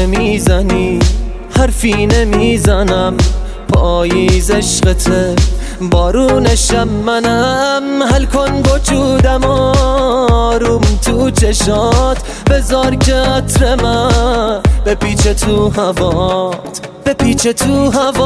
نمیزنی حرفی نمیزنم، پاییز عشقته بارونشم منم. حل کن وجودم آروم تو چشات، بذار که عطر من بپیچه تو هوات، بپیچه تو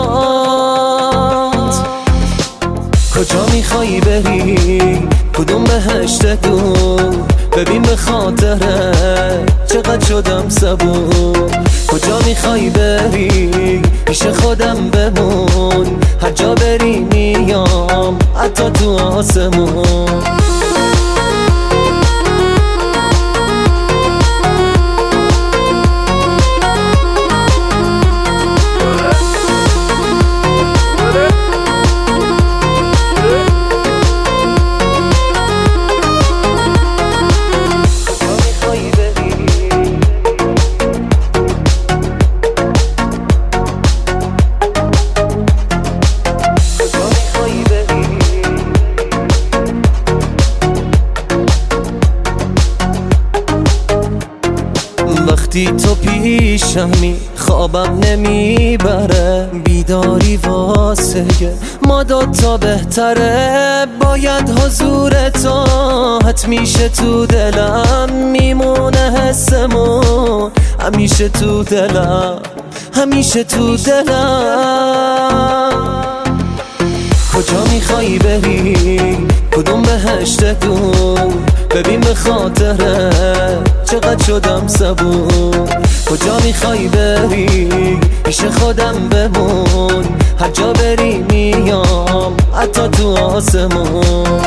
هوات. کجا میخوایی بری؟ کدوم بهشت دور؟ ببین به خاطره چقدر شدم صبور. کجا میخوایی بری؟ پیش خودم بمون، هر جا بری میام حتی تو آسمون. وقتی تو پیشمی خوابم نمیبره، بیداری واسه ما دوتا بهتره. باید حضور تو حتمیشه تو دلم، میمونه حسمون همیشه تو دلم، همیشه تو دلم. کجا میخوایی بری؟ کدوم بهشت دور؟ ببین به خاطره چقدر شدم صبور. کجا میخوایی بری؟ پیش خودم بمون، هر جا بری میام حتی تو آسمون.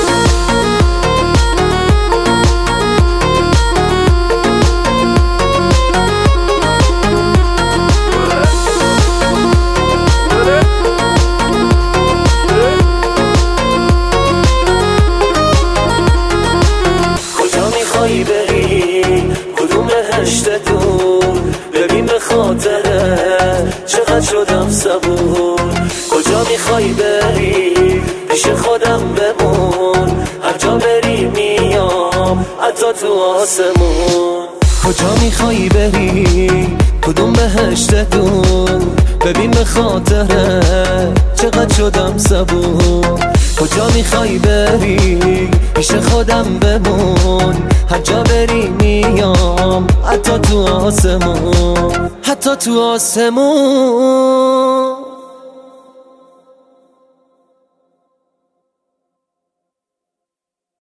کدوم بهشت دور؟ ببین به خاطره چقدر شدم صبور. کجا میخوایی بری؟ پیش خودم بمون، هر جا بری میام حتی تو آسمون. کجا میخوایی بری؟ کدوم بهشت دور؟ ببین به خاطره چقدر شدم صبور. کجا میخوایی بری؟ پیش خودم بمون، هر جا بری میام حتی تو آسمون، حتی تو آسمون.